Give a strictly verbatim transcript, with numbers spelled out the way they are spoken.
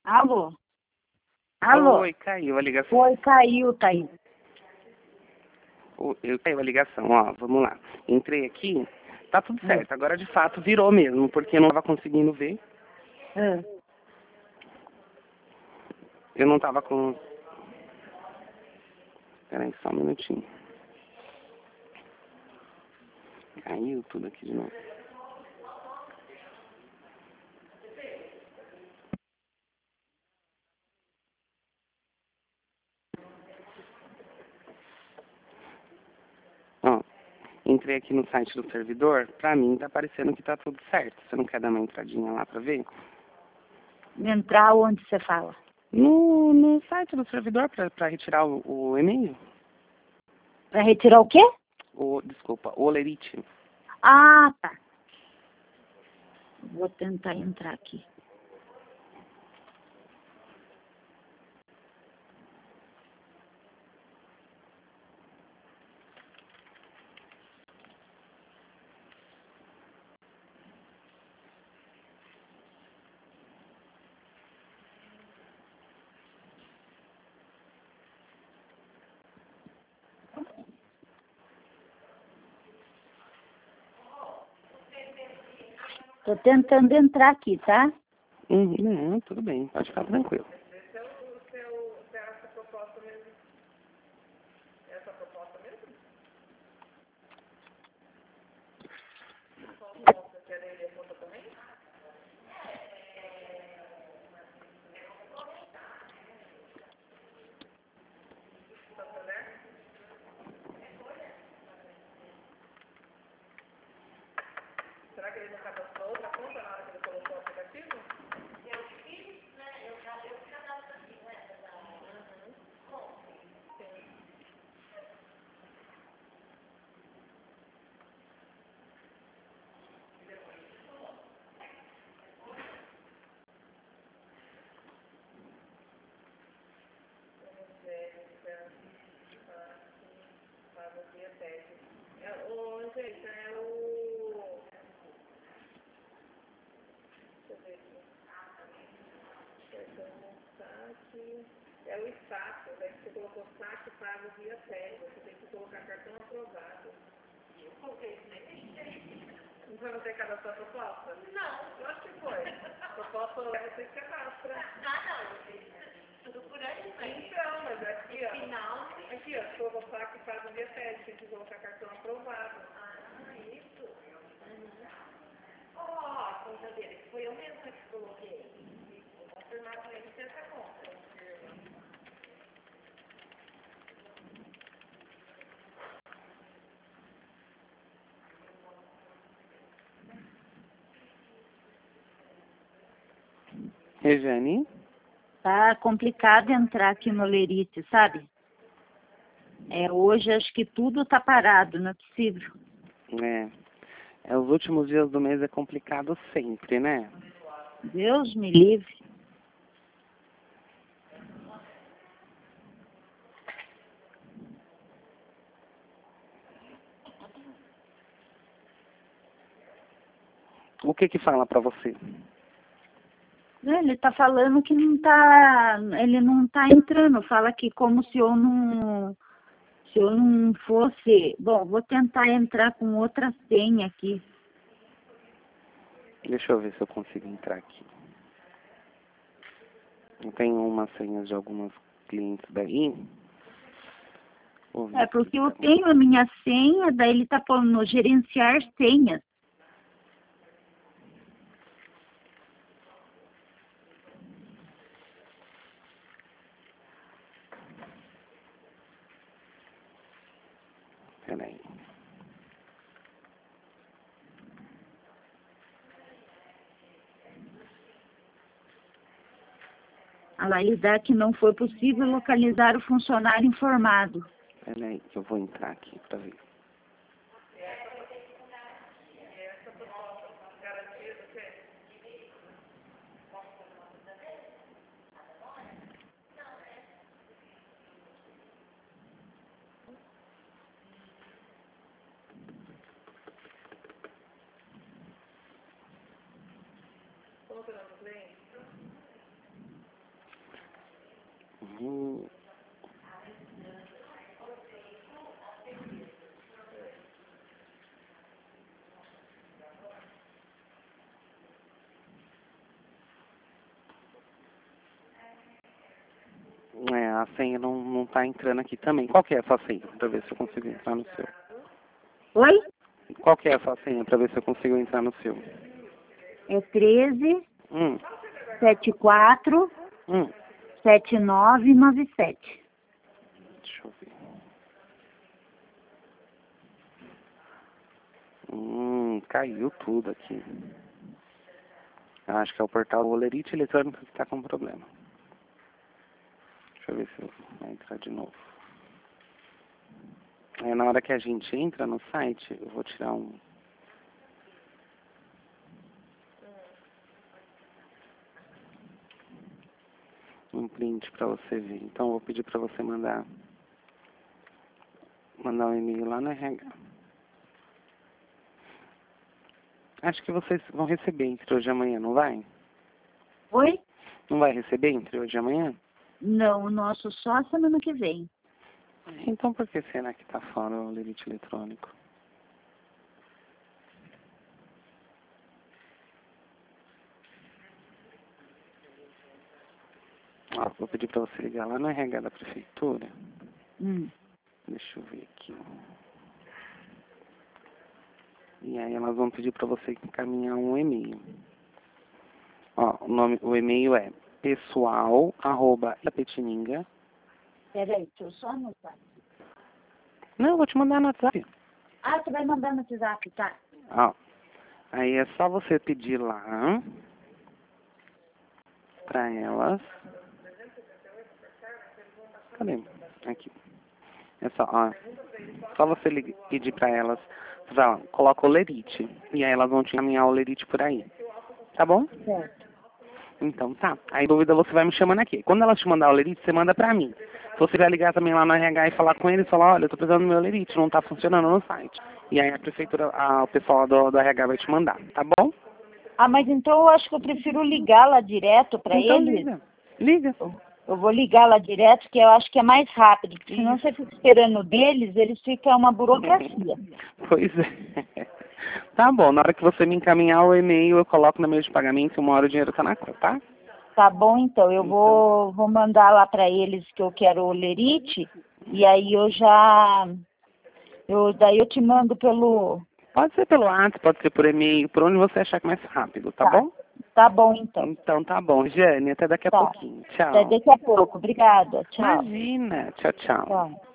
Alô? Alô? Oi, caiu a ligação. Oi, caiu, Thaís. Oi, eu caiu a ligação, ó, vamos lá. Entrei aqui, tá tudo Hum. certo. Agora de fato virou mesmo, porque eu não tava conseguindo ver. Ah, Eu não tava com. Peraí, só um minutinho. Caiu tudo aqui de novo. Ó, entrei aqui no site do servidor, pra mim tá parecendo que tá tudo certo. Você não quer dar uma entradinha lá pra ver? entrar onde você fala? No, no site do servidor pra, pra retirar o, o e-mail. Pra retirar o quê? O, desculpa, o Lerite. Ah, tá. Vou tentar entrar aqui. Tô tentando entrar aqui, tá? Hum, não, tudo bem, pode ficar tranquilo. Rejane? Tá complicado entrar aqui no Lerite, sabe? É, hoje acho que tudo tá parado, não é possível. É. É, os últimos dias do mês é complicado sempre, né? Deus me livre. O que que fala pra você? Ele tá falando que não tá, ele não tá entrando, fala que como se eu não, se eu não fosse, bom, vou tentar entrar com outra senha aqui. Deixa eu ver se eu consigo entrar aqui. Eu tenho umas senhas de algumas clientes daí. Vou ver É aqui porque eu tá. tenho a minha senha, daí ele tá falando gerenciar senhas. Peraí. A lei dá que não foi possível localizar o funcionário informado. Peraí, que eu vou entrar aqui pra ver. Hum. É, a senha não, não tá entrando aqui também. Qual que é a sua senha? Pra ver se eu consigo entrar no seu. Oi? Qual que é a sua senha? Pra ver se eu consigo entrar no seu. É treze, Hum. setenta e quatro, Hum. setenta e nove, noventa e sete. Deixa eu ver. Hum, caiu tudo aqui. Eu acho que é o portal Olerite Eletrônico que tá com problema. Deixa eu ver se eu vai entrar de novo. É, na hora que a gente entra no site, eu vou tirar um... um print pra você ver. Então eu vou pedir pra você mandar mandar um e-mail lá no R H. Acho que vocês vão receber entre hoje e amanhã, não vai? Oi? Não vai receber entre hoje e amanhã? Não, o nosso só semana que vem. Então por que será que tá fora o Olerite Eletrônico? Ó, vou pedir pra você ligar lá no R H da prefeitura. Hum. Deixa eu ver aqui. E aí elas vão pedir pra você encaminhar um e-mail. Ó, o nome, o e-mail é pessoal arroba itapetininga. Peraí, deixa eu só anotar. Não, eu vou te mandar no WhatsApp. Ah, você vai mandar no WhatsApp, tá? Ó, aí é só você pedir lá pra elas. Cadê? Aqui. É só, ó. Só você lig- pedir pra elas, já, coloca o Olerite. E aí elas vão te encaminhar o Olerite por aí. Tá bom? Certo. Então tá. Aí dúvida você vai me chamando aqui. Quando elas te mandar o Olerite, você manda pra mim. Se você vai ligar também lá no R H e falar com eles, falar, olha, eu tô precisando do meu Olerite, não tá funcionando no site. E aí a prefeitura, a, o pessoal do, do R H vai te mandar, tá bom? Ah, mas então eu acho que eu prefiro ligar lá direto para Então eles. liga. Liga. Eu, eu vou ligar lá direto, que eu acho que é mais rápido. Porque senão você fica esperando deles, eles ficam uma burocracia. Pois é. Tá bom, na hora que você me encaminhar o e-mail, eu coloco no meio de pagamento e uma hora o dinheiro tá na conta, tá? Tá bom, então. Eu Então. vou, vou mandar lá para eles que eu quero o Lerite. E aí eu já... Eu, daí eu te mando pelo... Pode ser pelo WhatsApp, pode ser por e-mail, por onde você achar que é mais rápido, tá, Tá. bom? Tá bom, então. Então tá bom, Jane, até daqui a Tá. pouquinho. Tchau. Até daqui a pouco. Obrigada. Tchau. Imagina. Tchau, tchau. Tchau.